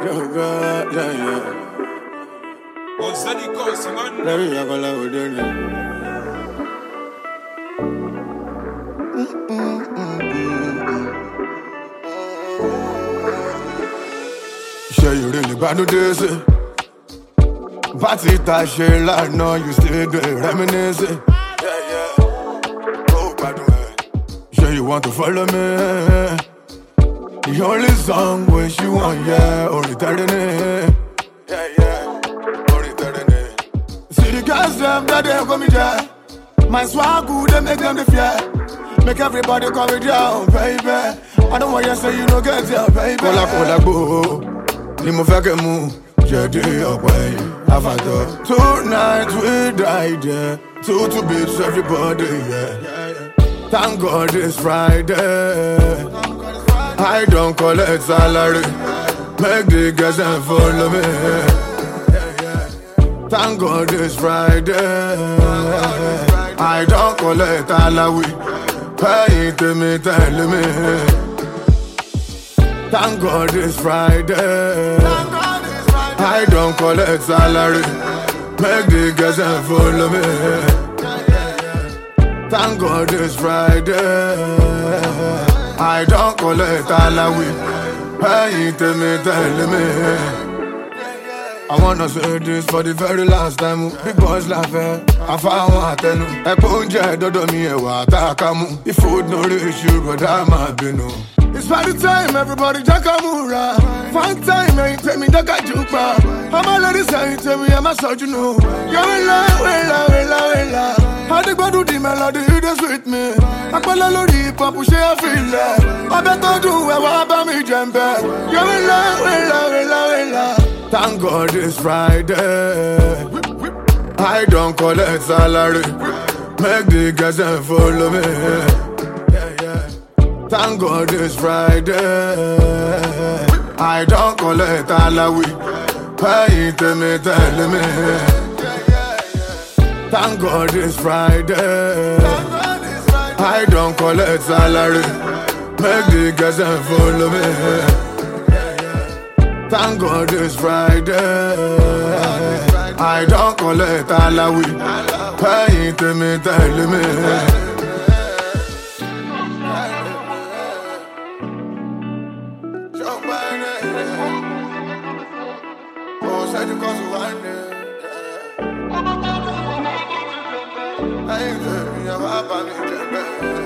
Oh God, yeah. On Zadi Kosi, man. Let me have a love with it. Sure you really bad with this. Party that shit like no, you still good reminiscing. Yeah. Oh, bad way. Sure you want to follow me. The only song which you want, yeah, only 30 Yeah, only 30 See the girls them that they come me there. My swag good, they make them the fear. Make everybody come me down, baby. I don't want you to say you no get there, baby. Kola go, ni mo fẹ́ kẹ́ mú. Jẹ́dí ọ̀pẹ́ yìí, àfàtọ̀. Tonight we die there. Two beats everybody, yeah. Thank God it's Friday. I don't collect salary. Make the girls and follow me. Thank God it's Friday. I don't collect salary. Pay to me, tell me. Thank God it's Friday. I don't collect salary. Make the girls and follow me. Thank God it's Friday. I don't collect salary. Pay to me, tell me. I wanna say this for the very last time. Big boys laughing, I found one tenu. Eponje dodo mi ewa takamu. The food no reach you, but I'm a binu. It's party time, everybody jakamura. Fun time, ain't tell me jaka jupa. I'm a lady saying tell me I'm a surgeon. You're in love, wela. How they go do the melody, you just with me. I call a lady, papu she a feel it. I better do a waba mi jembe. You're in love, wela. Thank God it's Friday. I don't collect salary. Make the girls and follow me. Thank God it's Friday. I don't collect salary. Pay to me, tell me. Thank God it's Friday. I don't collect salary. Make the girls and follow me. Thank God it's Friday. I don't collect salary. Pay to me, tell me. Oh, said you cause one day. I ain't me, I'm